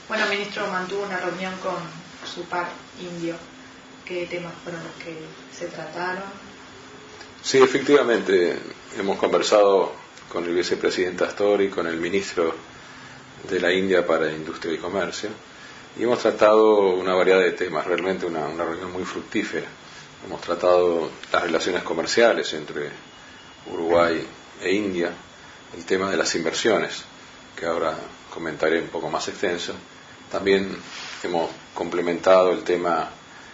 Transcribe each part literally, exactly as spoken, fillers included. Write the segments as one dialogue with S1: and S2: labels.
S1: Bueno, ministro, mantuvo una reunión con su par indio. ¿Qué temas fueron los que se trataron?
S2: Sí, efectivamente, hemos conversado con el vicepresidente Astori, con el ministro de la India para Industria y Comercio, y hemos tratado una variedad de temas, realmente una, una reunión muy fructífera. Hemos tratado las relaciones comerciales entre Uruguay e India, el tema de las inversiones, que ahora comentaré un poco más extenso. También hemos complementado el tema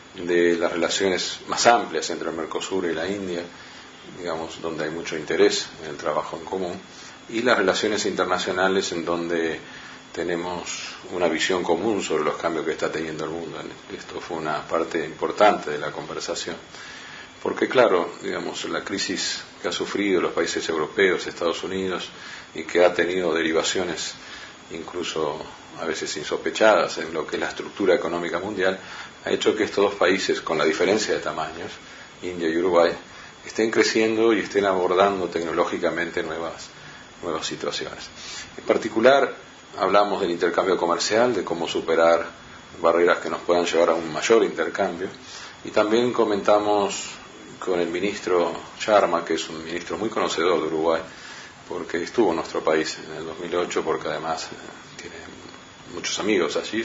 S2: de las relaciones más amplias entre el Mercosur y la India, digamos, donde hay mucho interés en el trabajo en común, y las relaciones internacionales en donde tenemos una visión común sobre los cambios que está teniendo el mundo. Esto fue una parte importante de la conversación, porque claro, digamos, la crisis que ha sufrido los países europeos, Estados Unidos, y que ha tenido derivaciones incluso a veces insospechadas en lo que es la estructura económica mundial, ha hecho que estos dos países, con la diferencia de tamaños, India y Uruguay, estén creciendo y estén abordando tecnológicamente nuevas, nuevas situaciones. En particular, hablamos del intercambio comercial, de cómo superar barreras que nos puedan llevar a un mayor intercambio, y también comentamos con el ministro Sharma, que es un ministro muy conocedor de Uruguay, porque estuvo en nuestro país en el dos mil ocho, porque además eh, tiene muchos amigos allí.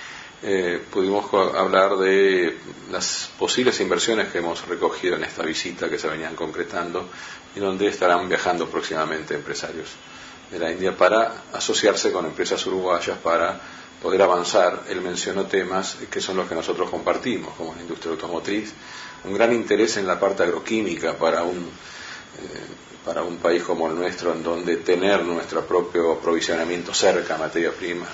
S2: Eh, pudimos hablar de las posibles inversiones que hemos recogido en esta visita que se venían concretando y donde estarán viajando próximamente empresarios de la India para asociarse con empresas uruguayas para poder avanzar. Él mencionó temas que son los que nosotros compartimos, como la industria automotriz, un gran interés en la parte agroquímica para un eh, para un país como el nuestro, en donde tener nuestro propio aprovisionamiento cerca, materia prima,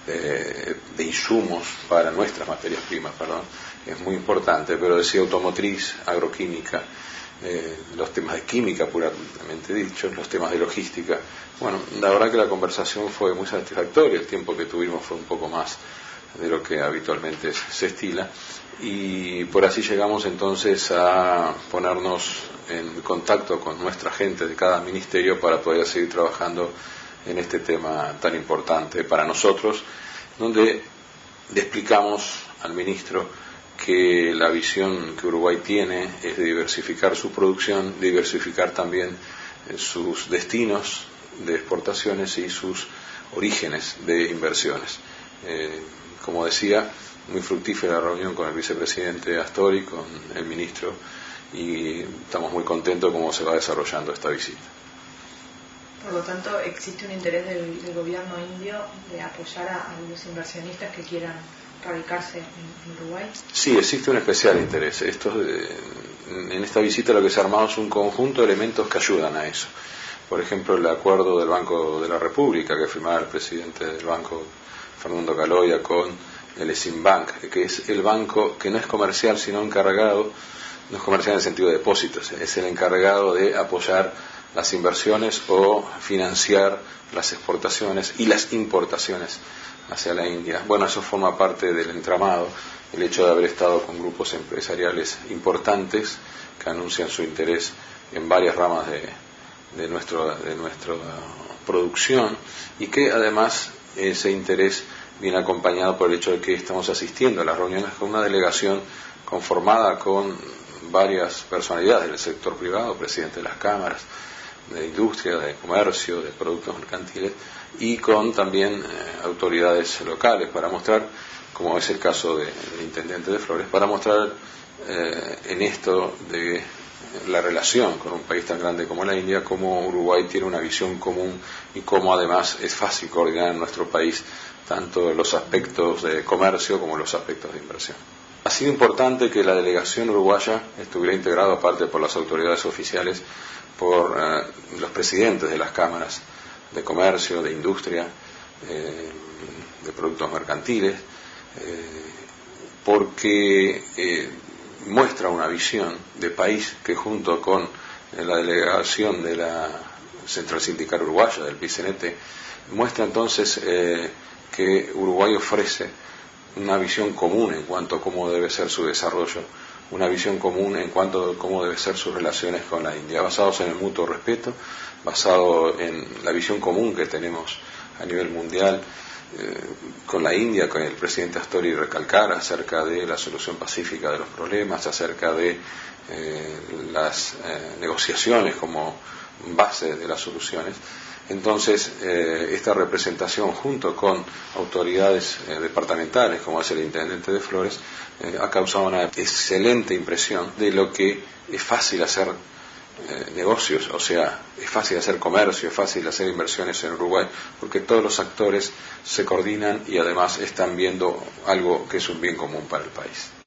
S2: de, de insumos para nuestras materias primas, perdón, es muy importante. Pero decía automotriz, agroquímica, eh, los temas de química puramente dicho, los temas de logística. Bueno, la verdad que la conversación fue muy satisfactoria, el tiempo que tuvimos fue un poco más de lo que habitualmente se estila, y por así llegamos entonces a ponernos en contacto con nuestra gente de cada ministerio para poder seguir trabajando en este tema tan importante para nosotros, donde le explicamos al ministro que la visión que Uruguay tiene es de diversificar su producción, diversificar también sus destinos de exportaciones y sus orígenes de inversiones. Eh, como decía, muy fructífera la reunión con el vicepresidente Astori, con el ministro, y estamos muy contentos de cómo se va desarrollando esta visita.
S1: Por lo tanto, ¿existe un interés del, del gobierno indio de apoyar a, a los inversionistas que quieran radicarse en, en Uruguay?
S2: Sí, existe un especial interés. Esto, eh, en esta visita lo que se ha armado es un conjunto de elementos que ayudan a eso. Por ejemplo, el acuerdo del Banco de la República que firmaba el presidente del banco, Fernando Caloya, con el Eximbank, que es el banco que no es comercial sino encargado, no es comercial en el sentido de depósitos, es el encargado de apoyar las inversiones o financiar las exportaciones y las importaciones hacia la India. Bueno, eso forma parte del entramado, el hecho de haber estado con grupos empresariales importantes que anuncian su interés en varias ramas de, de, nuestro, de nuestra producción, y que además ese interés viene acompañado por el hecho de que estamos asistiendo a las reuniones con una delegación conformada con varias personalidades del sector privado, presidente de las cámaras, de industria, de comercio, de productos mercantiles, y con también eh, autoridades locales para mostrar, como es el caso de, del intendente de Flores, para mostrar eh, en esto de la relación con un país tan grande como la India, cómo Uruguay tiene una visión común y cómo además es fácil coordinar en nuestro país tanto los aspectos de comercio como los aspectos de inversión. Ha sido importante que la delegación uruguaya estuviera integrada, aparte por las autoridades oficiales, por eh, los presidentes de las cámaras de comercio, de industria, eh, de productos mercantiles, eh, porque eh, muestra una visión de país que, junto con eh, la delegación de la Central Sindical Uruguaya, del P I C N T, muestra entonces eh, que Uruguay ofrece una visión común en cuanto a cómo debe ser su desarrollo, una visión común en cuanto a cómo deben ser sus relaciones con la India, basados en el mutuo respeto, basado en la visión común que tenemos a nivel mundial eh, con la India, con el presidente Astori, recalcar acerca de la solución pacífica de los problemas, acerca de eh, las eh, negociaciones como base de las soluciones. Entonces, eh, esta representación junto con autoridades eh, departamentales, como es el intendente de Flores, eh, ha causado una excelente impresión de lo que es fácil hacer eh, negocios, o sea, es fácil hacer comercio, es fácil hacer inversiones en Uruguay, porque todos los actores se coordinan y además están viendo algo que es un bien común para el país.